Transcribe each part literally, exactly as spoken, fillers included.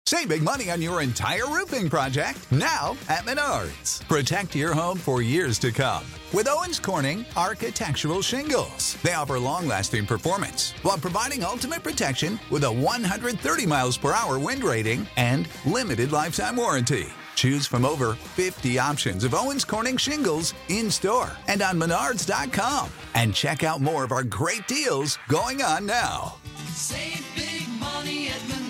Save big money on your entire roofing project now at Menards. Protect your home for years to come with Owens Corning Architectural Shingles. They offer long-lasting performance while providing ultimate protection with a one hundred thirty miles per hour wind rating and limited lifetime warranty. Choose from over fifty options of Owens Corning shingles in-store and on menards dot com. And check out more of our great deals going on now. Save big money at Menards.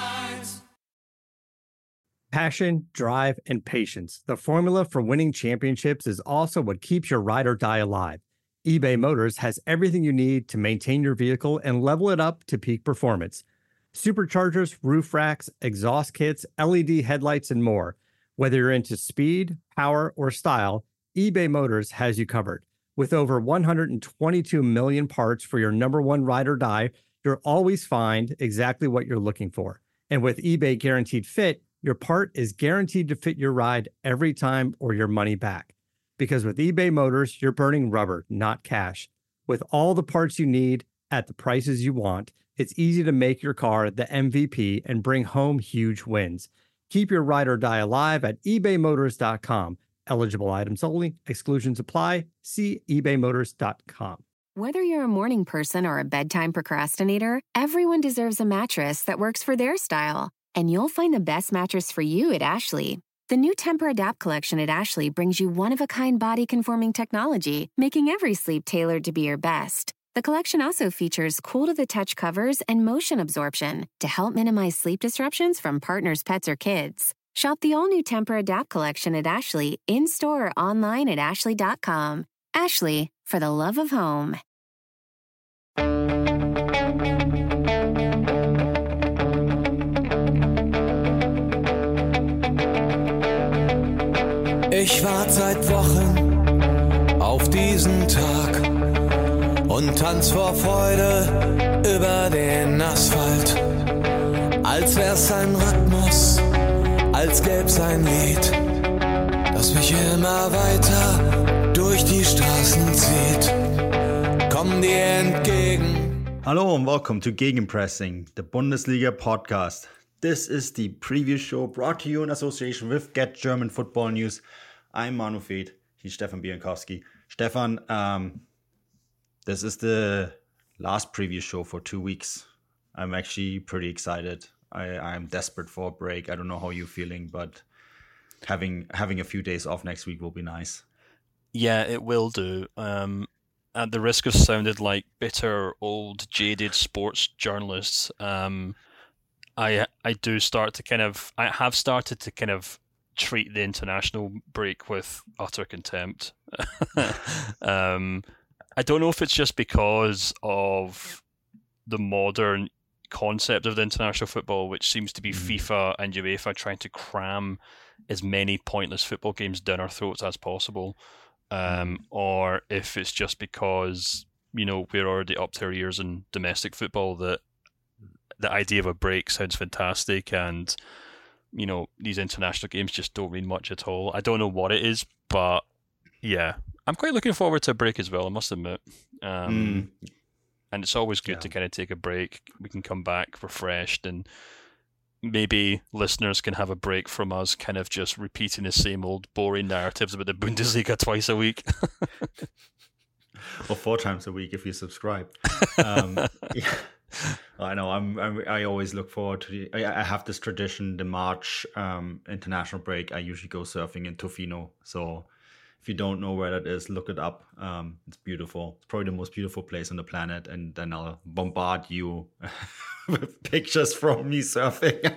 Passion, drive, and patience. The formula for winning championships is also what keeps your ride or die alive. eBay Motors has everything you need to maintain your vehicle and level it up to peak performance. Superchargers, roof racks, exhaust kits, L E D headlights, and more. Whether you're into speed, power, or style, eBay Motors has you covered. With over one hundred twenty-two million parts for your number one ride or die, you'll always find exactly what you're looking for. And with eBay Guaranteed Fit, your part is guaranteed to fit your ride every time or your money back. Because with eBay Motors, you're burning rubber, not cash. With all the parts you need at the prices you want, it's easy to make your car the M V P and bring home huge wins. Keep your ride or die alive at ebay motors dot com. Eligible items only. Exclusions apply. See ebay motors dot com. Whether you're a morning person or a bedtime procrastinator, everyone deserves a mattress that works for their style. And you'll find the best mattress for you at Ashley. The new Temper-Adapt collection at Ashley brings you one-of-a-kind body-conforming technology, making every sleep tailored to be your best. The collection also features cool-to-the-touch covers and motion absorption to help minimize sleep disruptions from partners, pets, or kids. Shop the all-new Temper-Adapt collection at Ashley, in-store or online at ashley dot com. Ashley, for the love of home. Ich warte seit Wochen auf diesen Tag und tanz vor Freude über den Asphalt. Als wär's ein Rhythmus, als gäb's ein Lied, das mich immer weiter durch die Straßen zieht. Komm dir entgegen. Hello and welcome to Gegenpressing, the Bundesliga podcast. This is the preview show brought to you in association with Get German Football News. I'm Manu Feth. He's Stefan Bienkowski. Stefan, um, this is the last preview show for two weeks. I'm actually pretty excited. I, I'm desperate for a break. I don't know how you're feeling, but having having a few days off next week will be nice. Yeah, it will do. Um, at the risk of sounding like bitter, old, jaded sports journalists, um, I I do start to kind of I have started to kind of treat the international break with utter contempt. um, I don't know if it's just because of the modern concept of the international football, which seems to be mm. FIFA and UEFA trying to cram as many pointless football games down our throats as possible, um, or if it's just because, you know, we're already up to our ears in domestic football that the idea of a break sounds fantastic, and you know, these international games just don't mean much at all. I don't know what it is, but yeah, I'm quite looking forward to a break as well, I must admit. Um, mm. And it's always good yeah. to kind of take a break. We can come back refreshed, and maybe listeners can have a break from us kind of just repeating the same old boring narratives about the Bundesliga twice a week. Or four times a week if you subscribe. Um, yeah. I know. I'm, I'm. I always look forward to the. I, I have this tradition. The March um, international break, I usually go surfing in Tofino. So, if you don't know where that is, look it up. Um, it's beautiful. It's probably the most beautiful place on the planet. And then I'll bombard you with pictures from me surfing.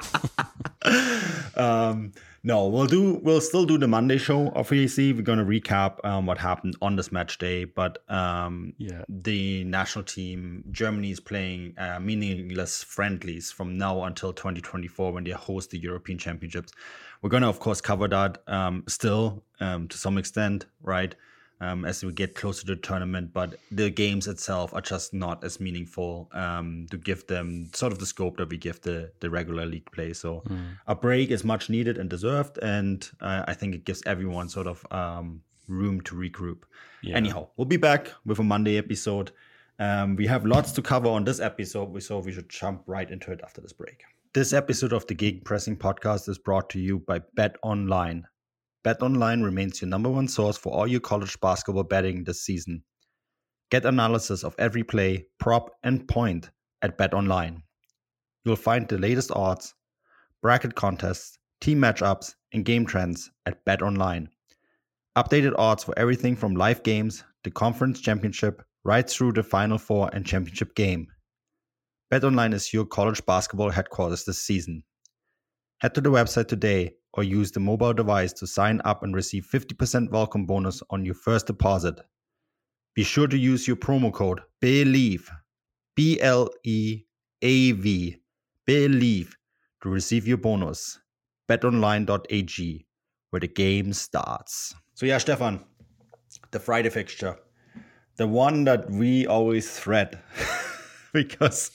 um, no, we'll do. We'll still do the Monday show. Obviously, we're going to recap um, what happened on this match day. But um, yeah, the national team, Germany is playing uh, meaningless friendlies from now until twenty twenty-four when they host the European Championships. We're going to, of course, cover that um, still um, to some extent, right? Um, as we get closer to the tournament, but the games itself are just not as meaningful um, to give them sort of the scope that we give the, the regular league play. So mm. a break is much needed and deserved, and uh, I think it gives everyone sort of um, room to regroup. Yeah. Anyhow, we'll be back with a Monday episode. Um, we have lots to cover on this episode, so we should jump right into it after this break. This episode of the Gegenpressing podcast is brought to you by BetOnline. BetOnline remains your number one source for all your college basketball betting this season. Get analysis of every play, prop, and point at BetOnline. You'll find the latest odds, bracket contests, team matchups, and game trends at BetOnline. Updated odds for everything from live games, the conference championship, right through the Final Four and championship game. BetOnline is your college basketball headquarters this season. Head to the website today or use the mobile device to sign up and receive fifty percent welcome bonus on your first deposit. Be sure to use your promo code BELIEVE, B L E A V, BELIEVE, to receive your bonus. bet online dot a g, where the game starts. So yeah, Stefan, the Friday fixture, the one that we always thread. Because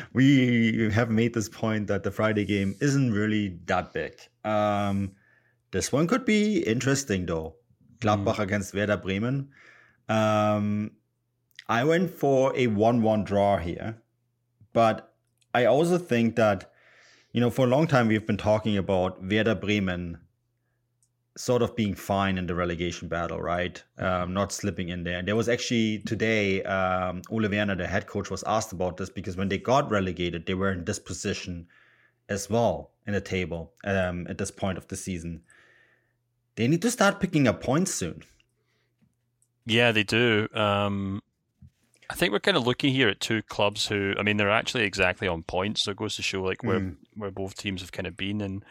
we have made this point that the Friday game isn't really that big. Um, this one could be interesting, though. Gladbach mm. against Werder Bremen. Um, I went for a one one draw here. But I also think that, you know, for a long time we've been talking about Werder Bremen sort of being fine in the relegation battle, right? Um, not slipping in there. And there was actually today, um, Ole Werner, the head coach, was asked about this because when they got relegated, they were in this position as well in the table um, at this point of the season. They need to start picking up points soon. Yeah, they do. Um, I think we're kind of looking here at two clubs who, I mean, they're actually exactly on points. So it goes to show like where, mm. where both teams have kind of been. And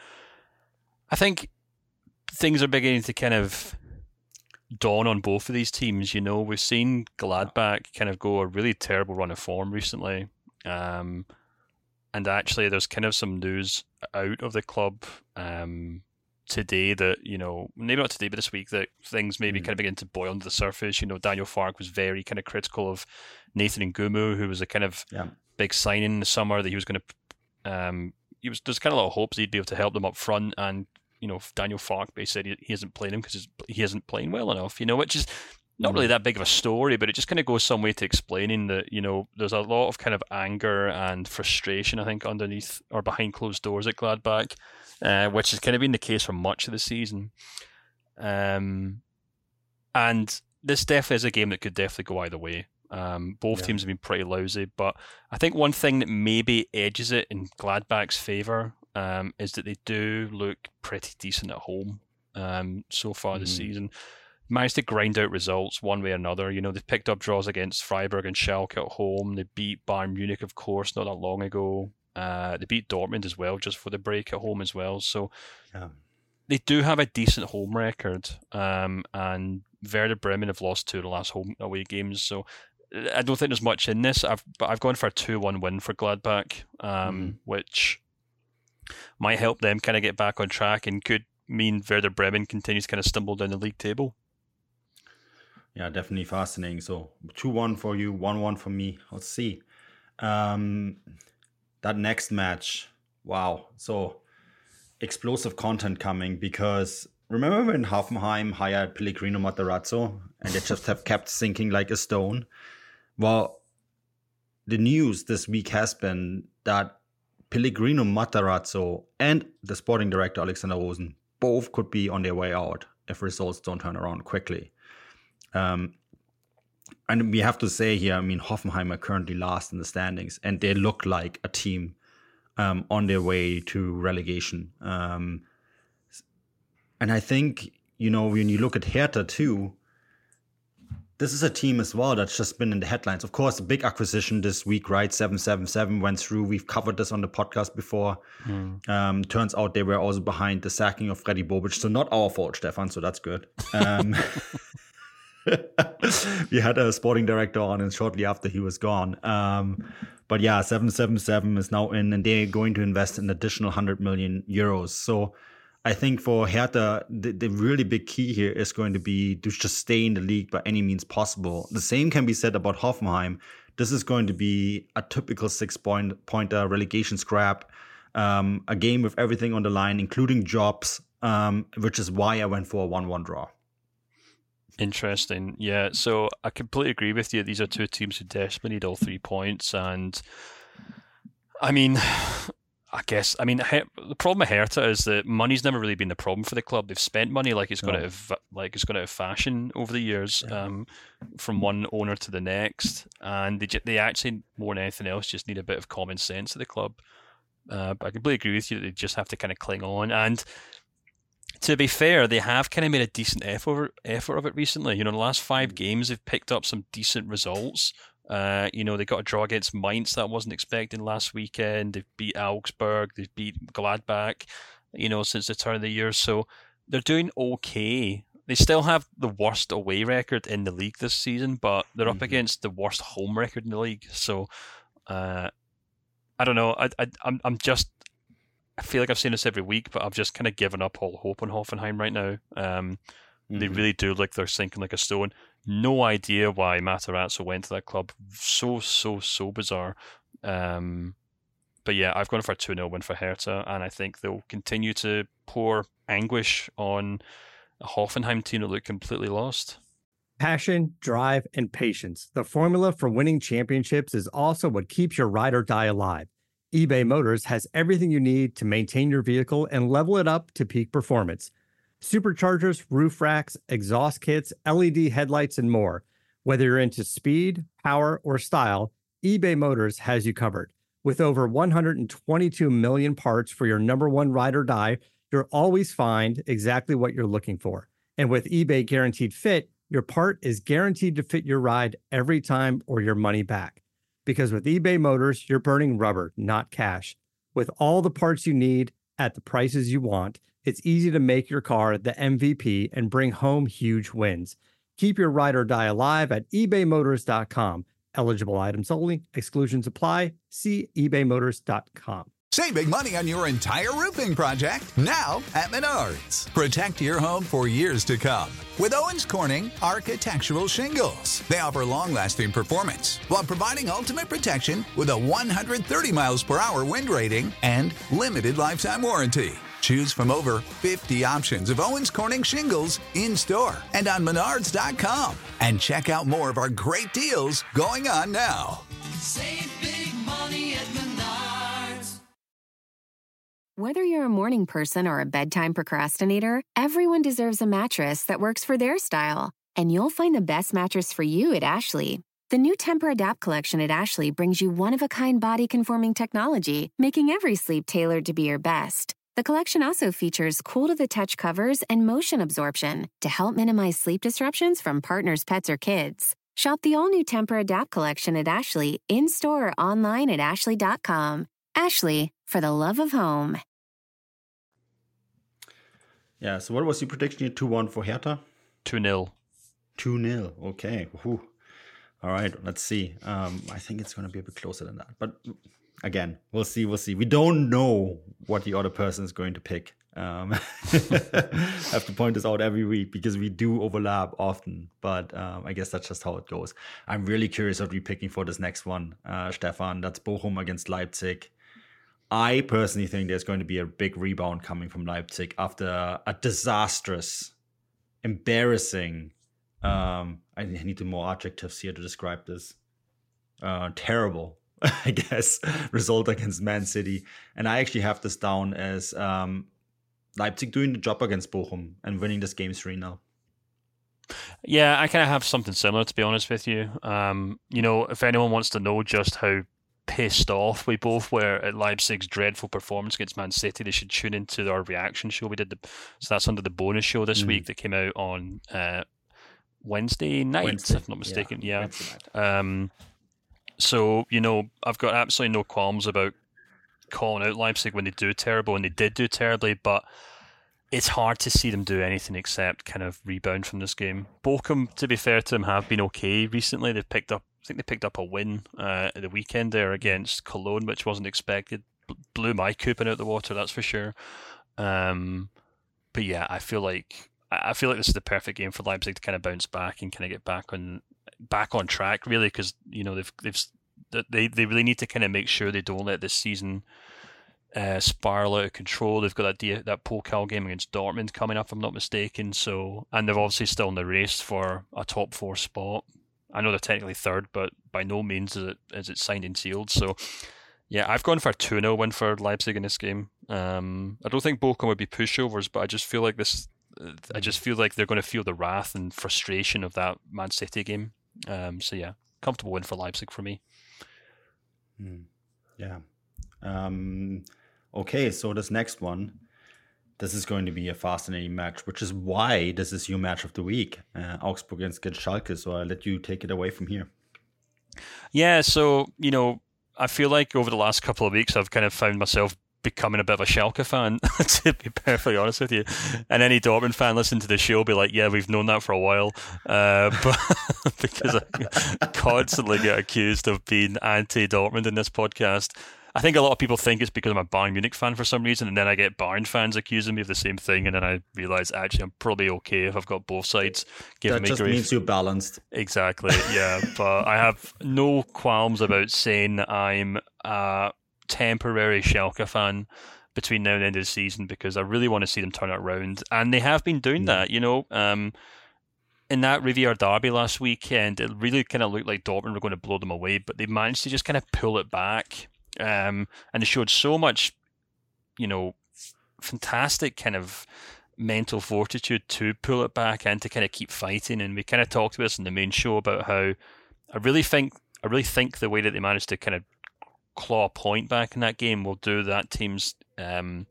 I think things are beginning to kind of dawn on both of these teams. You know, we've seen Gladbach kind of go a really terrible run of form recently. Um, and actually, there's kind of some news out of the club um, today that, you know, maybe not today, but this week, that things maybe mm. kind of begin to boil under the surface. You know, Daniel Fark was very kind of critical of Nathan Ngumu, who was a kind of yeah. big signing in the summer that he was going to, um, he was, there's kind of a lot of hopes he'd be able to help them up front. And you know, Daniel Fark basically said he isn't playing him because he isn't playing well enough, you know, which is not really that big of a story, but it just kind of goes some way to explaining that, you know, there's a lot of kind of anger and frustration, I think, underneath or behind closed doors at Gladbach, uh, which has kind of been the case for much of the season. Um, and this definitely is a game that could definitely go either way. Um, both yeah. teams have been pretty lousy, but I think one thing that maybe edges it in Gladbach's favour Um, is that they do look pretty decent at home um, so far mm. this season. Managed to grind out results one way or another. You know, they've picked up draws against Freiburg and Schalke at home. They beat Bayern Munich, of course, not that long ago. Uh, they beat Dortmund as well, just for the break at home as well. So yeah. they do have a decent home record. Um, and Werder Bremen have lost two of the last home away games. So I don't think there's much in this. I've but I've gone for a two one win for Gladbach, um, mm. which might help them kind of get back on track and could mean Werder Bremen continues to kind of stumble down the league table. Yeah, definitely fascinating. So two one for you, one one for me. Let's see. Um, that next match, wow. So explosive content coming, because remember when Hoffenheim hired Pellegrino Matarazzo and they just have kept sinking like a stone? Well, the news this week has been that Pellegrino Matarazzo and the sporting director Alexander Rosen both could be on their way out if results don't turn around quickly. Um, and we have to say here, I mean, Hoffenheim are currently last in the standings, and they look like a team um, on their way to relegation. Um, and I think, you know, when you look at Hertha too, this is a team as well that's just been in the headlines. Of course, a big acquisition this week, right? seven seven seven went through. We've covered this on the podcast before. Mm. Um, turns out they were also behind the sacking of Freddy Bobic. So not our fault, Stefan. So that's good. Um, we had a sporting director on, and shortly after he was gone. Um, but yeah, seven seven seven is now in, and they're going to invest an additional one hundred million euros. So I think for Hertha, the, the really big key here is going to be to just stay in the league by any means possible. The same can be said about Hoffenheim. This is going to be a typical six-point pointer relegation scrap, um, a game with everything on the line, including jobs, um, which is why I went for a one one draw. Interesting. Yeah, so I completely agree with you. These are two teams who desperately need all three points. And, I mean, I guess, I mean, the problem with Hertha is that money's never really been the problem for the club. They've spent money like it's gone no. out of like it's gone out of fashion over the years, yeah. um, from one owner to the next, and they they actually more than anything else just need a bit of common sense at the club. Uh, but I completely agree with you that they just have to kind of cling on. And to be fair, they have kind of made a decent effort effort of it recently. You know, the last five games they've picked up some decent results. Uh, you know, they got a draw against Mainz that I wasn't expecting last weekend. They've beat Augsburg. They've beat Gladbach, you know, since the turn of the year. So they're doing okay. They still have the worst away record in the league this season, but they're mm-hmm. up against the worst home record in the league. So uh, I don't know. I, I, I'm, I'm just, I feel like I've seen this every week, but I've just kind of given up all hope on Hoffenheim right now. Um, mm-hmm. They really do look like they're sinking like a stone. No idea why Matarazzo went to that club. So, so, so bizarre. Um, but yeah, I've gone for a two nil win for Hertha, and I think they'll continue to pour anguish on a Hoffenheim team that look completely lost. Passion, drive, and patience. The formula for winning championships is also what keeps your ride or die alive. eBay Motors has everything you need to maintain your vehicle and level it up to peak performance. Superchargers, roof racks, exhaust kits, L E D headlights, and more. Whether you're into speed, power, or style, eBay Motors has you covered. With over one hundred twenty-two million parts for your number one ride or die, you'll always find exactly what you're looking for. And with eBay Guaranteed Fit, your part is guaranteed to fit your ride every time or your money back. Because with eBay Motors, you're burning rubber, not cash. With all the parts you need at the prices you want, it's easy to make your car the M V P and bring home huge wins. Keep your ride or die alive at ebay motors dot com. Eligible items only. Exclusions apply. See ebay motors dot com. Save big money on your entire roofing project now at Menards. Protect your home for years to come with Owens Corning Architectural Shingles. They offer long-lasting performance while providing ultimate protection with a one hundred thirty miles per hour wind rating and limited lifetime warranty. Choose from over fifty options of Owens Corning shingles in-store and on menards dot com. And check out more of our great deals going on now. Save big money at Menards. Whether you're a morning person or a bedtime procrastinator, everyone deserves a mattress that works for their style. And you'll find the best mattress for you at Ashley. The new Tempur-Adapt collection at Ashley brings you one-of-a-kind body-conforming technology, making every sleep tailored to be your best. The collection also features cool-to-the-touch covers and motion absorption to help minimize sleep disruptions from partners, pets, or kids. Shop the all-new Tempur-Adapt collection at Ashley, in-store or online at ashley dot com. Ashley, for the love of home. Yeah, so what was your prediction here? two one for Hertha? two nil. two nil, okay. Whew. All right, let's see. Um, I think it's going to be a bit closer than that. But again, we'll see, we'll see. We don't know what the other person is going to pick. Um, I have to point this out every week because we do overlap often. But um, I guess that's just how it goes. I'm really curious what we're picking for this next one, uh, Stefan. That's Bochum against Leipzig. I personally think there's going to be a big rebound coming from Leipzig after a disastrous, embarrassing, um, I need more adjectives here to describe this, uh, terrible, I guess, result against Man City. And I actually have this down as um, Leipzig doing the job against Bochum and winning this game three nil. Yeah, I kind of have something similar, to be honest with you. Um, you know, if anyone wants to know just how pissed off we both were at Leipzig's dreadful performance against Man City, they should tune into our reaction show. We did the so that's under the bonus show this mm. week that came out on uh, Wednesday night, Wednesday. if I'm not mistaken. Yeah. yeah. Um. So you know, I've got absolutely no qualms about calling out Leipzig when they do terrible, and they did do terribly, but it's hard to see them do anything except kind of rebound from this game. Bochum, to be fair to them, have been okay recently. They've picked up. I think they picked up a win uh, at the weekend there against Cologne, which wasn't expected. B- blew my coupon out the water, that's for sure. Um, but yeah, I feel like I feel like this is the perfect game for Leipzig to kind of bounce back and kind of get back on back on track, really, because you know they've they've they they really need to kind of make sure they don't let this season uh, spiral out of control. They've got that that Pokal game against Dortmund coming up, if I'm not mistaken. So, and they're obviously still in the race for a top four spot. I know they're technically third, but by no means is it is it signed and sealed. So Yeah, I've gone for a two nil win for Leipzig in this game. Um, I don't think Bochum would be pushovers, but I just feel like this. I just feel like they're going to feel the wrath and frustration of that Man City game. Um, so yeah, comfortable win for Leipzig for me. Mm. Yeah. Um, okay, so this next one, this is going to be a fascinating match, which is why this is your match of the week, uh, Augsburg against Schalke. So I'll let you take it away from here. Yeah, so, you know, I feel like over the last couple of weeks, I've kind of found myself becoming a bit of a Schalke fan, to be perfectly honest with you. And any Dortmund fan listening to the show will be like, yeah, we've known that for a while. Uh, but because I constantly get accused of being anti-Dortmund in this podcast. I think a lot of people think it's because I'm a Bayern Munich fan for some reason, and then I get Bayern fans accusing me of the same thing, and then I realise actually I'm probably okay if I've got both sides giving that me just grief. means you're balanced. Exactly, yeah. But I have no qualms about saying I'm a temporary Schalke fan between now and the end of the season, because I really want to see them turn it around, and they have been doing mm. that. You know, um, in that Riviera derby last weekend, it really kind of looked like Dortmund were going to blow them away, but they managed to just kind of pull it back. Um, and they showed so much, you know, fantastic kind of mental fortitude to pull it back and to kind of keep fighting. And we kind of talked about this in the main show about how I really think I really think the way that they managed to kind of claw a point back in that game will do that team's, um,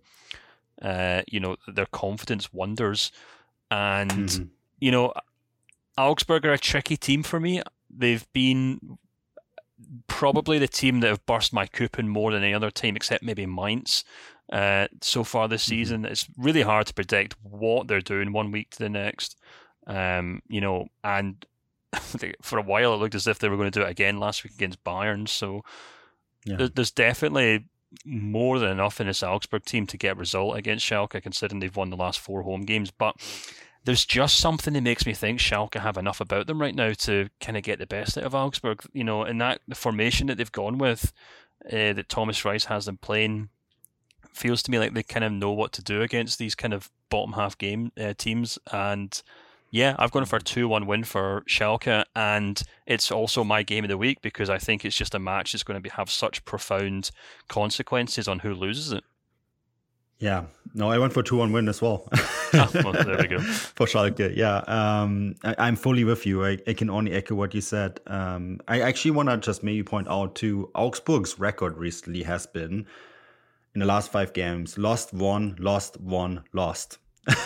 uh, you know, their confidence wonders. And mm-hmm. you know, Augsburg are a tricky team for me. They've been probably the team that have burst my coupon more than any other team, except maybe Mainz, uh, so far this season. Mm-hmm. It's really hard to predict what they're doing one week to the next. Um, you know, and for a while it looked as if they were going to do it again last week against Bayern. So yeah. there's definitely more than enough in this Augsburg team to get a result against Schalke, considering they've won the last four home games. But there's just something that makes me think Schalke have enough about them right now to kind of get the best out of Augsburg. You know, and that the formation that they've gone with, uh, that Thomas Reis has them playing, feels to me like they kind of know what to do against these kind of bottom half game uh, teams. And yeah, I've gone for a two one win for Schalke, and it's also my game of the week because I think it's just a match that's going to be, have such profound consequences on who loses it. Yeah, no, I went for two one win as well. ah, well there we go. For Schalke, yeah. Um, I, I'm fully with you. I, I can only echo what you said. Um, I actually want to just maybe point out too, Augsburg's record recently has been, in the last five games, lost one, lost one, lost.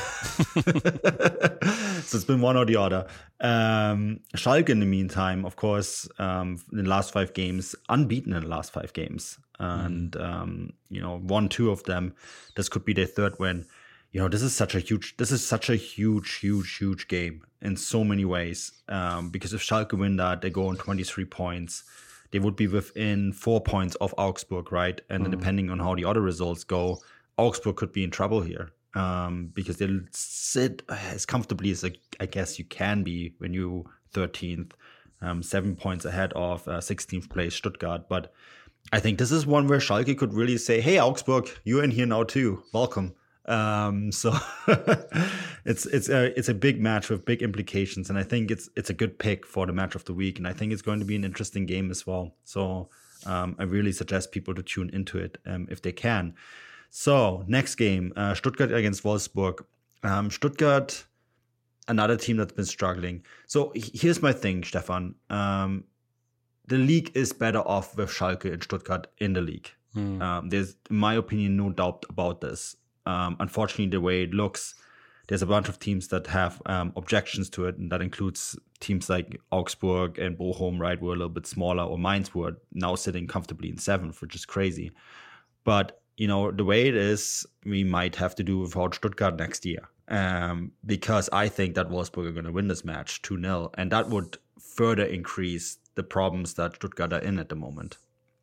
So it's been one or the other. Um, Schalke, in the meantime, of course, um, in the last five games, unbeaten in the last five games. And, mm. um, you know, won two of them. This could be their third win. You know, this is such a huge, this is such a huge, huge, huge game in so many ways. Um, because if Schalke win that, they go on twenty-three points. They would be within four points of Augsburg, right? And mm. depending on how the other results go, Augsburg could be in trouble here. Um, because they'll sit as comfortably as I guess you can be when you're thirteenth, um, seven points ahead of uh, sixteenth place Stuttgart. But I think this is one where Schalke could really say, hey, Augsburg, you're in here now too. Welcome. Um, so it's it's a it's a big match with big implications, and I think it's it's a good pick for the match of the week, and I think it's going to be an interesting game as well. So um, I really suggest people to tune into it um, if they can. So, next game, uh, Stuttgart against Wolfsburg. Um, Stuttgart, another team that's been struggling. So, here's my thing, Stefan. Um, the league is better off with Schalke and Stuttgart in the league. Mm. Um, there's, in my opinion, no doubt about this. Um, unfortunately, the way it looks, there's a bunch of teams that have um, objections to it, and that includes teams like Augsburg and Bochum, right, who are a little bit smaller, or Mainz, who are now sitting comfortably in seventh, which is crazy. But you know, the way it is, we might have to do without Stuttgart next year. Um, because I think that Wolfsburg are going to win this match two nil. And that would further increase the problems that Stuttgart are in at the moment.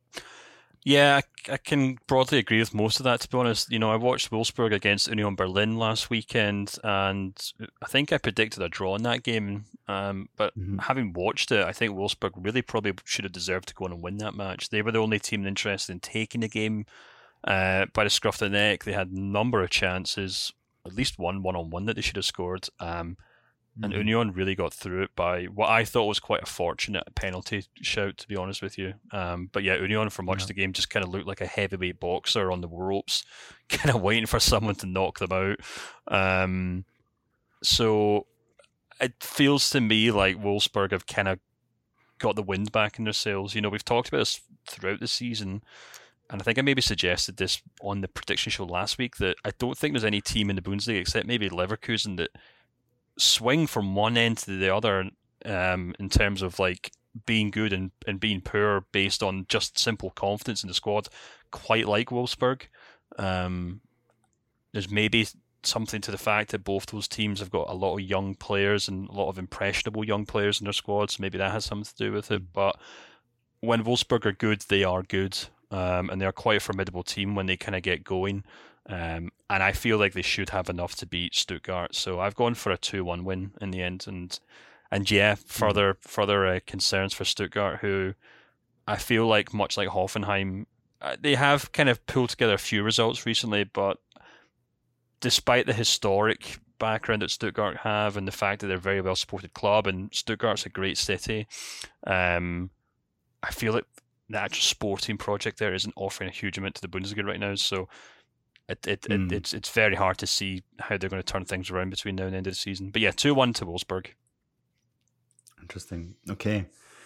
Yeah, I, I can broadly agree with most of that, to be honest. You know, I watched Wolfsburg against Union Berlin last weekend, and I think I predicted a draw in that game. Um, but mm-hmm. having watched it, I think Wolfsburg really probably should have deserved to go on and win that match. They were the only team interested in taking the game Uh, by the scruff of the neck. They had a number of chances, at least one one-on-one that they should have scored. Um, And Union really got through it by what I thought was quite a fortunate penalty shout, to be honest with you. Um, but yeah, Union for much yeah. of the game just kind of looked like a heavyweight boxer on the ropes, kind of waiting for someone to knock them out. Um, so it feels to me like Wolfsburg have kind of got the wind back in their sails. You know, we've talked about this throughout the season, and I think I maybe suggested this on the prediction show last week, that I don't think there's any team in the Bundesliga except maybe Leverkusen that swing from one end to the other um, in terms of like being good and, and being poor based on just simple confidence in the squad, quite like Wolfsburg. Um, there's maybe something to the fact that both those teams have got a lot of young players and a lot of impressionable young players in their squads. Maybe that has something to do with it. But when Wolfsburg are good, they are good. Um, and they're quite a formidable team when they kind of get going. Um, and I feel like they should have enough to beat Stuttgart. So I've gone for a two one win in the end. And and yeah, further mm. further uh, concerns for Stuttgart, who I feel like, much like Hoffenheim, uh, they have kind of pulled together a few results recently, but despite the historic background that Stuttgart have and the fact that they're a very well supported club and Stuttgart's a great city, um, I feel like the actual sporting project there isn't offering a huge amount to the Bundesliga right now. So It, it, mm. it it's it's very hard to see how they're going to turn things around between now and the end of the season. But yeah, two one to Wolfsburg. Interesting. Okay.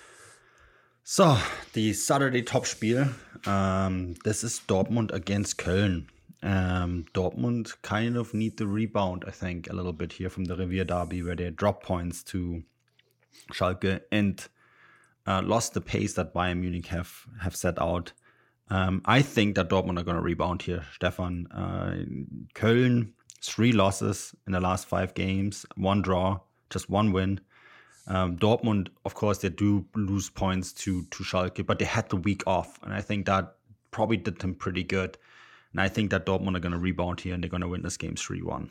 So, the Saturday Topspiel. Um, this is Dortmund against Köln. Um, Dortmund kind of need to rebound, I think, a little bit here from the Revier Derby, where they dropped points to Schalke and uh, lost the pace that Bayern Munich have, have set out. Um, I think that Dortmund are going to rebound here, Stefan. Uh, Köln, three losses in the last five games, one draw, just one win. Um, Dortmund, of course, they do lose points to, to Schalke, but they had the week off. And I think that probably did them pretty good. And I think that Dortmund are going to rebound here and they're going to win this game three one.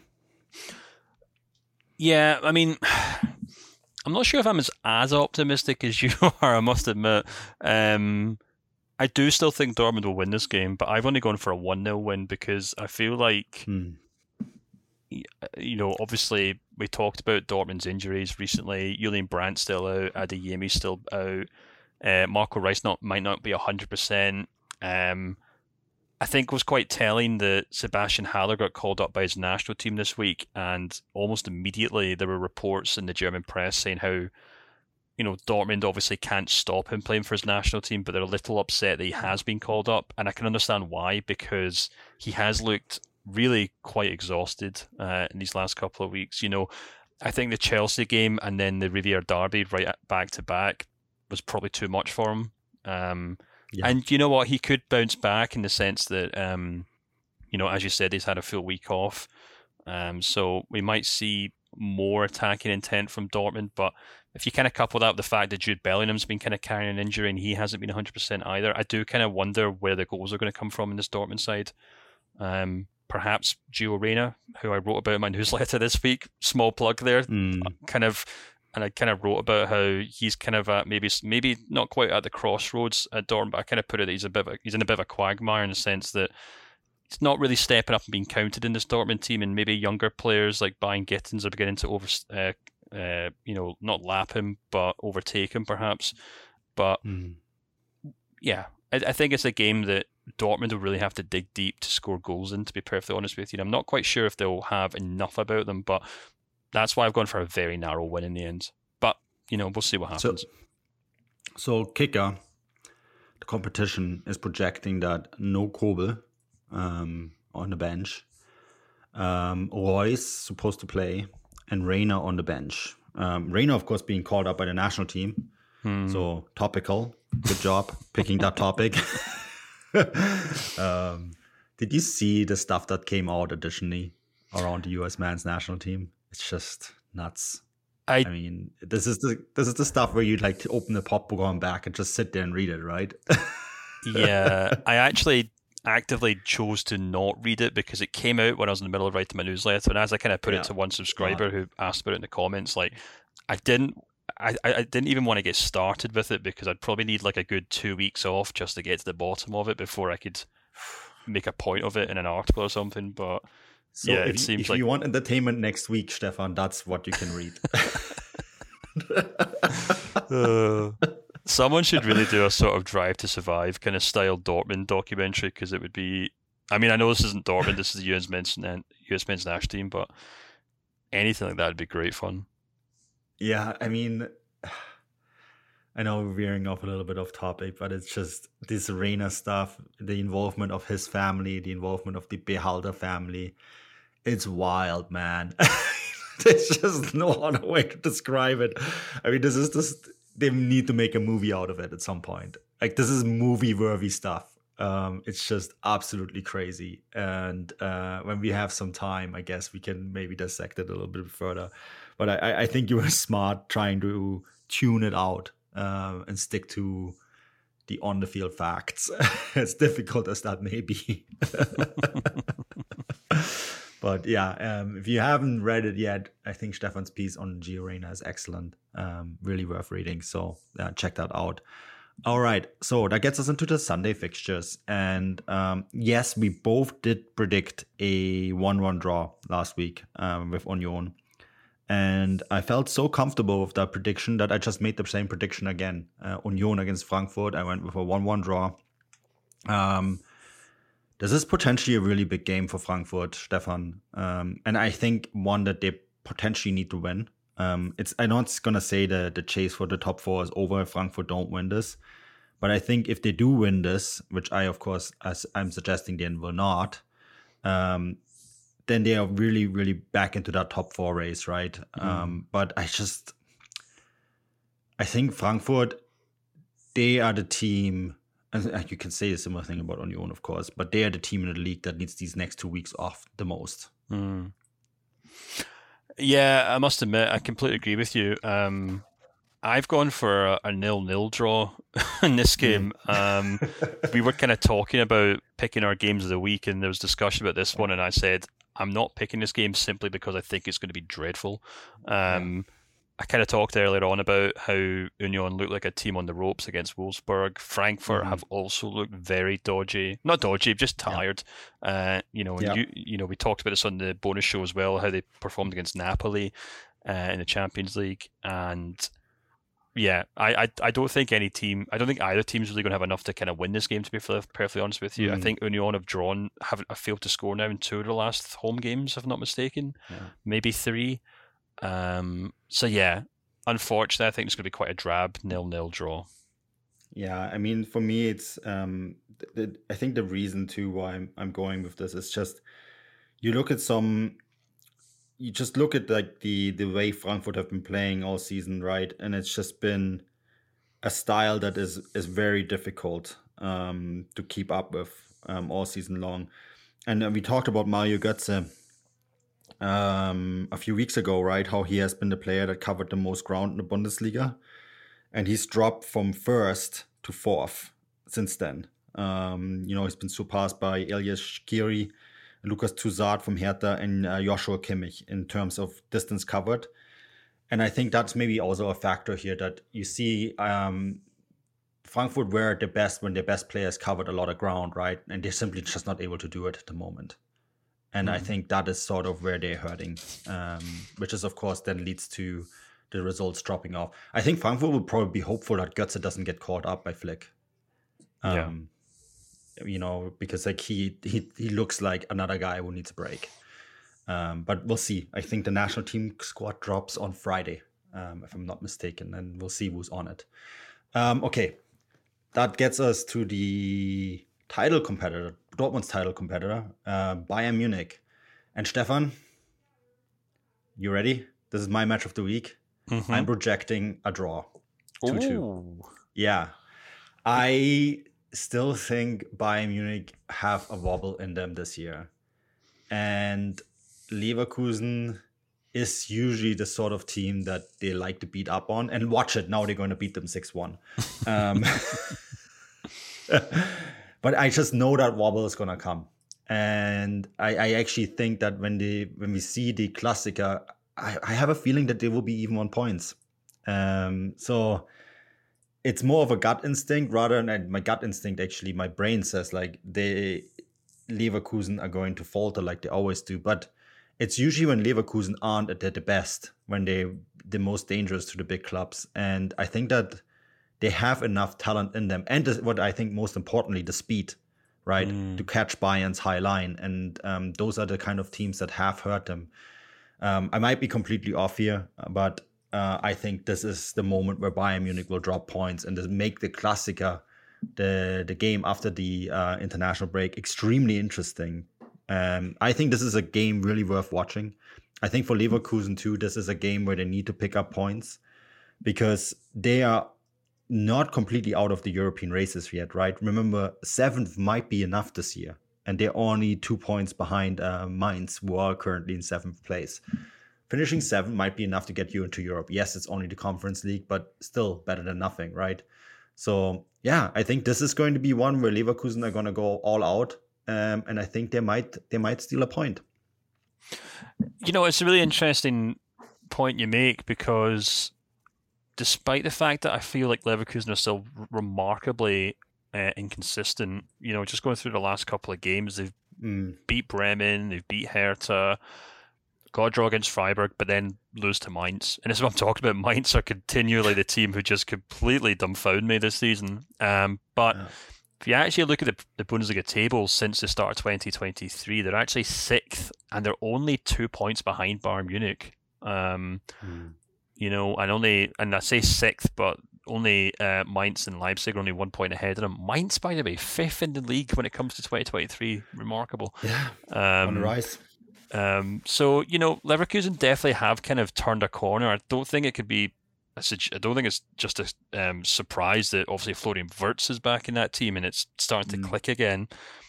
Yeah, I mean, I'm not sure if I'm as, as optimistic as you are, I must admit. Um, I do still think Dortmund will win this game, but I've only gone for a one nil win because I feel like, hmm. you know, obviously we talked about Dortmund's injuries recently. Julian Brandt's still out, Adeyemi's still out. Uh, Marco Reus not, might not be one hundred percent. Um, I think it was quite telling that Sebastian Haller got called up by his national team this week, and almost immediately there were reports in the German press saying how, you know, Dortmund obviously can't stop him playing for his national team, but they're a little upset that he has been called up. And I can understand why, because he has looked really quite exhausted uh, in these last couple of weeks. You know, I think the Chelsea game and then the Revier Derby right back to back was probably too much for him. Um, yeah. And you know what? He could bounce back in the sense that, um, you know, as you said, he's had a full week off. Um, so we might see more attacking intent from Dortmund, but if you kind of couple that with the fact that Jude Bellingham's been kind of carrying an injury and he hasn't been one hundred percent either, I do kind of wonder where the goals are going to come from in this Dortmund side. Um, perhaps Gio Reyna, who I wrote about in my newsletter this week, small plug there, mm. kind of, and I kind of wrote about how he's kind of at maybe maybe not quite at the crossroads at Dortmund, but I kind of put it that he's a bit of a, he's in a bit of a quagmire in the sense that he's not really stepping up and being counted in this Dortmund team, and maybe younger players like Bayern Gittins are beginning to over. Uh, Uh, you know, not lap him, but overtake him perhaps. But mm. yeah, I, I think it's a game that Dortmund will really have to dig deep to score goals in, to be perfectly honest with you. And I'm not quite sure if they'll have enough about them, but that's why I've gone for a very narrow win in the end. But, you know, we'll see what happens. So, so Kicker, the competition is projecting that no Kobel um, on the bench. Um, Reus supposed to play, and Reyna on the bench. Um, Reyna, of course, being called up by the national team. Hmm. So topical. Good job picking that topic. um, did you see the stuff that came out additionally around the U S men's national team? It's just nuts. I, I mean, this is the this is the stuff where you'd like to open the popcorn back and just sit there and read it, right? Yeah, I actually actively chose to not read it because it came out when I was in the middle of writing my newsletter, and as I kind of put yeah. it to one subscriber who asked about it in the comments, like I didn't I, I didn't even want to get started with it because I'd probably need like a good two weeks off just to get to the bottom of it before I could make a point of it in an article or something. But So yeah, if, it seems if like... you want entertainment next week, Stefan, that's what you can read. uh, someone should really do a sort of Drive to Survive kind of style Dortmund documentary, because it would be... I mean, I know this isn't Dortmund, this is the U S men's, U S men's national team, but anything like that would be great fun. Yeah, I mean... I know we're veering off a little bit off topic, but it's just this Reina stuff, the involvement of his family, the involvement of the Behalter family. It's wild, man. There's just no other way to describe it. I mean, this is just, they need to make a movie out of it at some point. Like, this is movie-worthy stuff. Um, it's just absolutely crazy. And uh, when we have some time, I guess we can maybe dissect it a little bit further. But I, I think you were smart trying to tune it out. Uh, and stick to the on-the-field facts. As difficult as that may be. But yeah, um, if you haven't read it yet, I think Stefan's piece on Gio Reyna is excellent. Um, really worth reading. So uh, check that out. All right. So that gets us into the Sunday fixtures. And um, yes, we both did predict a one one draw last week um, with Union. And I felt so comfortable with that prediction that I just made the same prediction again. Uh, Union against Frankfurt, I went with a one one draw. Um, this is potentially a really big game for Frankfurt, Stefan. Um, and I think one that they potentially need to win. Um, it's I know it's going to say the, the chase for the top four is over if Frankfurt don't win this. But I think if they do win this, which I, of course, as I'm suggesting they will not, um, then they are really, really back into that top four race, right? Mm. Um, but I just, I think Frankfurt, they are the team, and you can say a similar thing about Union, of course, but they are the team in the league that needs these next two weeks off the most. Mm. Yeah, I must admit, I completely agree with you. Um, I've gone for a, a nil-nil draw in this game. Um, we were kind of talking about picking our games of the week, and there was discussion about this one, and I said, I'm not picking this game simply because I think it's going to be dreadful. Um, I kind of talked earlier on about how Union looked like a team on the ropes against Wolfsburg. Frankfurt mm-hmm. have also looked very dodgy. Not dodgy, just tired. Yeah. Uh, you know, and yeah. you you know, we talked about this on the bonus show as well, how they performed against Napoli uh, in the Champions League. And yeah, I, I I don't think any team, I don't think either team's really going to have enough to kind of win this game, to be perfectly honest with you. Mm. I think Union have drawn, haven't have failed to score now in two of the last home games, if I'm not mistaken. Yeah. Maybe three. Um, so yeah, unfortunately, I think it's going to be quite a drab nil-nil draw. Yeah, I mean, for me, it's, um, th- th- I think the reason too why I'm, I'm going with this is just, you look at some, you just look at like the, the way Frankfurt have been playing all season, right? And it's just been a style that is, is very difficult um, to keep up with um, all season long. And uh, we talked about Mario Götze um, a few weeks ago, right? How he has been the player that covered the most ground in the Bundesliga. And he's dropped from first to fourth since then. Um, you know, he's been surpassed by Elias Shqiri, Lucas Toussaint from Hertha, and uh, Joshua Kimmich in terms of distance covered. And I think that's maybe also a factor here that you see um, Frankfurt were the best when their best players covered a lot of ground, right? And they're simply just not able to do it at the moment. And mm-hmm. I think that is sort of where they're hurting, um, which is, of course, then leads to the results dropping off. I think Frankfurt will probably be hopeful that Götze doesn't get caught up by Flick. Um, yeah. You know, because like he, he he looks like another guy who needs a break. Um, but we'll see. I think the national team squad drops on Friday, um, if I'm not mistaken, and we'll see who's on it. Um, okay, that gets us to the title competitor, Dortmund's title competitor, uh, Bayern Munich. And Stefan, you ready? This is my match of the week. Mm-hmm. I'm projecting a draw, two two. Yeah, I still think Bayern Munich have a wobble in them this year. And Leverkusen is usually the sort of team that they like to beat up on. And watch it, now they're going to beat them six one. um, but I just know that wobble is going to come. And I, I actually think that when they when we see the Klassiker, I, I have a feeling that they will be even on points. Um, so it's more of a gut instinct rather than my gut instinct. Actually, my brain says like they Leverkusen are going to falter like they always do. But it's usually when Leverkusen aren't at their best, when they're the most dangerous to the big clubs. And I think that they have enough talent in them. And what I think most importantly, the speed, right? Mm. To catch Bayern's high line. And um, those are the kind of teams that have hurt them. Um, I might be completely off here, but uh, I think this is the moment where Bayern Munich will drop points and make the Klassiker, the the game after the uh, international break, extremely interesting. Um, I think this is a game really worth watching. I think for Leverkusen too, this is a game where they need to pick up points because they are not completely out of the European races yet, right? Remember, seventh might be enough this year, and they're only two points behind uh, Mainz, who are currently in seventh place. Finishing seventh might be enough to get you into Europe. Yes, it's only the Conference League, but still better than nothing, right? So, yeah, I think this is going to be one where Leverkusen are going to go all out, um, and I think they might they might steal a point. You know, it's a really interesting point you make because despite the fact that I feel like Leverkusen are still remarkably uh, inconsistent, you know, just going through the last couple of games, they've mm. beat Bremen, they've beat Hertha, got a draw against Freiburg, but then lose to Mainz. And this is what I'm talking about. Mainz are continually the team who just completely dumbfound me this season. Um, but yeah. if you actually look at the, the Bundesliga table since the start of twenty twenty-three, they're actually sixth, and they're only two points behind Bayern Munich. Um, mm. You know, and only, and I say sixth, but only uh, Mainz and Leipzig are only one point ahead of them. Mainz, by the way, fifth in the league when it comes to twenty twenty-three. Remarkable. Yeah, um, on the rise. Um, so, you know, Leverkusen definitely have kind of turned a corner. I don't think it could be, I don't think it's just a um, surprise that obviously Florian Wirtz is back in that team and it's starting to mm. click again.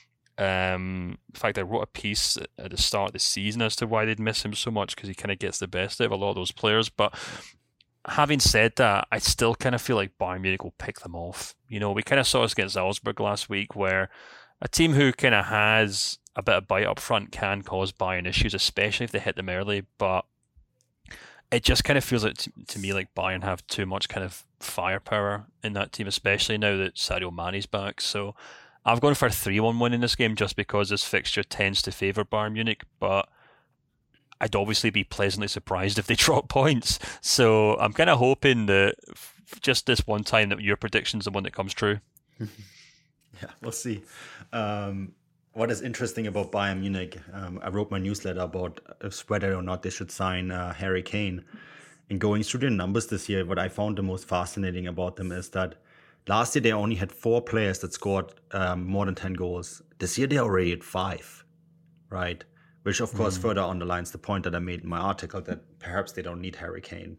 Um, in fact, I wrote a piece at the start of the season as to why they'd miss him so much because he kind of gets the best out of a lot of those players. But having said that, I still kind of feel like Bayern Munich will pick them off. You know, we kind of saw this against Salzburg last week where a team who kind of has a bit of bite up front can cause Bayern issues, especially if they hit them early. But it just kind of feels like to, to me like Bayern have too much kind of firepower in that team, especially now that Sadio Mane's back. So I've gone for a three one win in this game just because this fixture tends to favour Bayern Munich, but I'd obviously be pleasantly surprised if they drop points. So I'm kind of hoping that just this one time that your prediction's the one that comes true. Yeah, we'll see. Um, what is interesting about Bayern Munich, um, I wrote my newsletter about whether or not they should sign uh, Harry Kane. And going through their numbers this year, what I found the most fascinating about them is that last year they only had four players that scored um, more than ten goals. This year they're already at five, right? Which of course mm. further underlines the point that I made in my article that perhaps they don't need Harry Kane.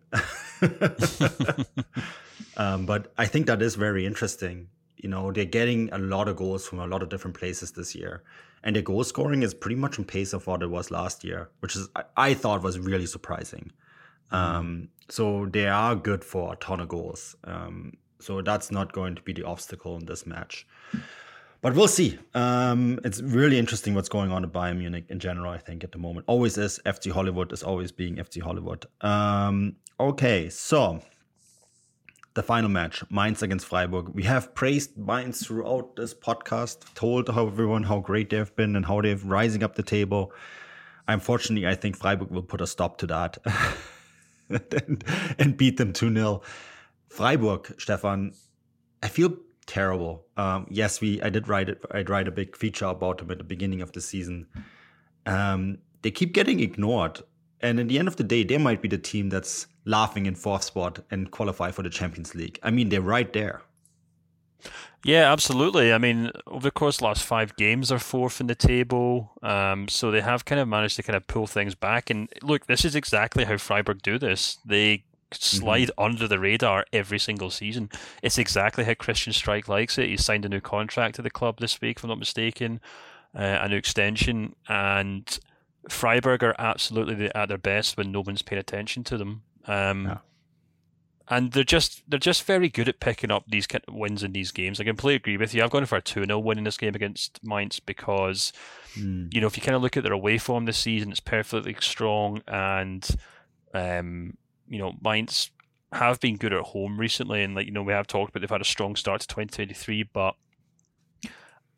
um, but I think that is very interesting. You know, they're getting a lot of goals from a lot of different places this year. And their goal scoring is pretty much on pace of what it was last year, which is I, I thought was really surprising. Mm. Um, so they are good for a ton of goals. Um, so that's not going to be the obstacle in this match. But we'll see. Um, it's really interesting what's going on at Bayern Munich in general, I think, at the moment. Always is. F C Hollywood is always being F C Hollywood. Um, okay, so the final match, Mainz against Freiburg. We have praised Mainz throughout this podcast, told everyone how great they've been and how they're rising up the table. Unfortunately, I think Freiburg will put a stop to that and, and beat them two nil. Freiburg, Stefan, I feel terrible. Um, yes, we. I did write it. I'd write a big feature about them at the beginning of the season. Um, they keep getting ignored, and at the end of the day, they might be the team that's laughing in fourth spot and qualify for the Champions League. I mean, they're right there. Yeah, absolutely. I mean, over the course of the last five games, they're fourth in the table. Um, so they have kind of managed to kind of pull things back. And look, this is exactly how Freiburg do this. They slide mm-hmm. under the radar every single season. It's exactly how Christian Streich likes it. He signed a new contract to the club this week, if I'm not mistaken, uh, a new extension. And Freiburg are absolutely at their best when no one's paying attention to them. Um, yeah. And they're just they're just very good at picking up these kind of wins in these games. I completely agree with you. I've gone for a two nil win in this game against Mainz because, mm. you know, if you kind of look at their away form this season, it's perfectly strong. And, um, you know, Mainz have been good at home recently. And, like, you know, we have talked about they've had a strong start to twenty twenty-three. But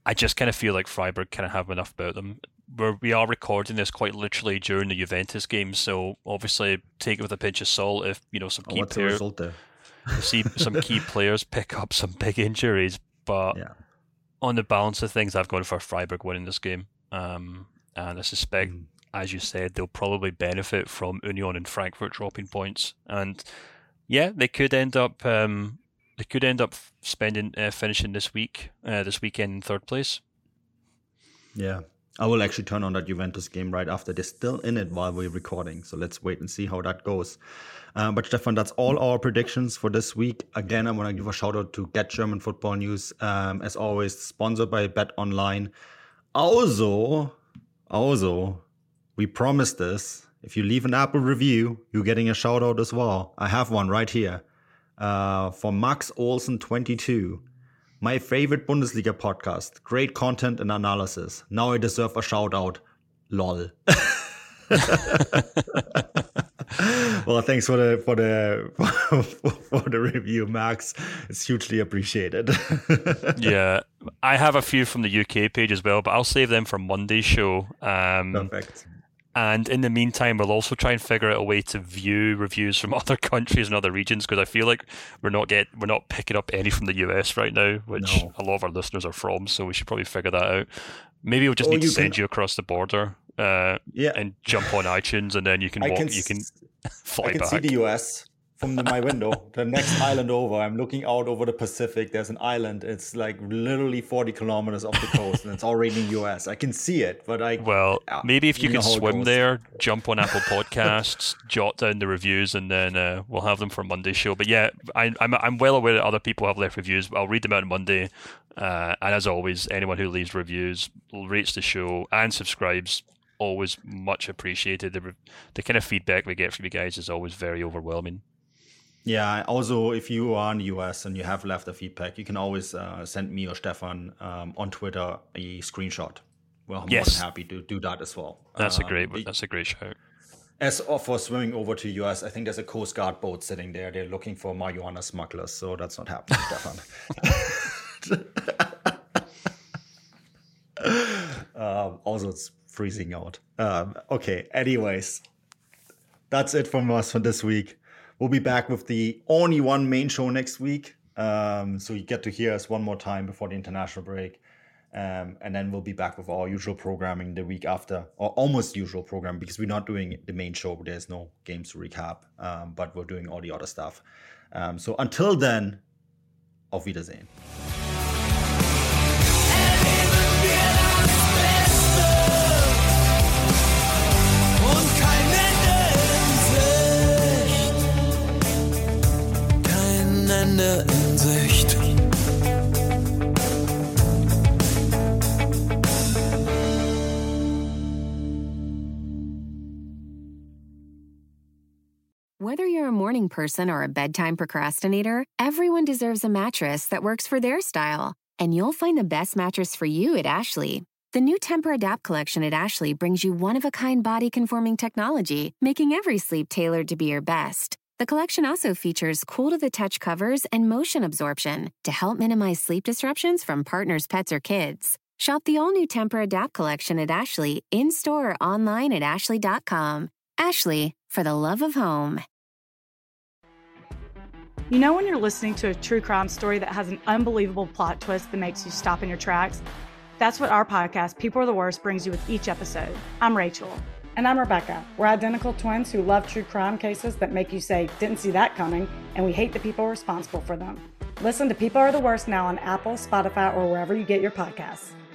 I just kind of feel like Freiburg kind of have enough about them. We're, we are recording this quite literally during the Juventus game, so obviously take it with a pinch of salt if, you know, some key oh, what's the players, result there? see some key players pick up some big injuries. But yeah. on the balance of things, I've gone for Freiburg winning this game. Um, and I suspect, mm. as you said, they'll probably benefit from Union and Frankfurt dropping points. And yeah, they could end up um, they could end up spending uh, finishing this week, uh, this weekend in third place. Yeah. I will actually turn on that Juventus game right after. They're still in it while we're recording. So let's wait and see how that goes. Um, but Stefan, that's all our predictions for this week. Again, I want to give a shout out to Get German Football News. Um, as always, sponsored by Bet Online. Also, also, we promised this. If you leave an Apple review, you're getting a shout out as well. I have one right here. Uh, for Max Olsen twenty-two. My favorite Bundesliga podcast. Great content and analysis. Now I deserve a shout out. Lol. Well, thanks for the for the for the review, Max. It's hugely appreciated. Yeah, I have a few from the U K page as well, but I'll save them for Monday's show. Um, Perfect. And in the meantime, we'll also try and figure out a way to view reviews from other countries and other regions, because I feel like we're not get we're not picking up any from the U S right now, which no. a lot of our listeners are from. So we should probably figure that out. Maybe we'll just oh, need to send can... you across the border, uh, yeah. and jump on iTunes, and then you can walk. Can you can fly I can back. see the U S from the, my window. The next island over, I'm looking out over the Pacific. There's an island. It's like literally forty kilometers off the coast, and it's already in the U S. I can see it, but I well maybe if you, you can swim there, jump on Apple Podcasts, jot down the reviews, and then uh, we'll have them for Monday's show. But yeah, I, I'm I'm well aware that other people have left reviews. I'll read them out on Monday. Uh, and as always, anyone who leaves reviews, rates the show, and subscribes, always much appreciated. The the kind of feedback we get from you guys is always very overwhelming. Yeah, also, if you are in the U S and you have left a feedback, you can always uh, send me or Stefan um, on Twitter a screenshot. Well, I'm yes. more than happy to do that as well. That's um, a great that's a great shout. As for swimming over to U S, I think there's a Coast Guard boat sitting there. They're looking for marijuana smugglers, so that's not happening, Stefan. um, also, it's freezing out. Um, okay, anyways, that's it from us for this week. We'll be back with the only one main show next week. Um, so you get to hear us one more time before the international break. Um, and then we'll be back with our usual programming the week after, or almost usual program, because we're not doing the main show. There's no games to recap, um, but we're doing all the other stuff. Um, so until then, auf Wiedersehen. Ende in Sicht. Whether you're a morning person or a bedtime procrastinator, everyone deserves a mattress that works for their style. And you'll find the best mattress for you at Ashley. The new Tempur-Adapt collection at Ashley brings you one-of-a-kind body-conforming technology, making every sleep tailored to be your best. The collection also features cool-to-the-touch covers and motion absorption to help minimize sleep disruptions from partners, pets, or kids. Shop the all-new Tempur-Adapt collection at Ashley, in-store or online at ashley dot com. Ashley, for the love of home. You know when you're listening to a true crime story that has an unbelievable plot twist that makes you stop in your tracks? That's what our podcast, People Are the Worst, brings you with each episode. I'm Rachel. And I'm Rebecca. We're identical twins who love true crime cases that make you say, didn't see that coming, and we hate the people responsible for them. Listen to People Are the Worst now on Apple, Spotify, or wherever you get your podcasts.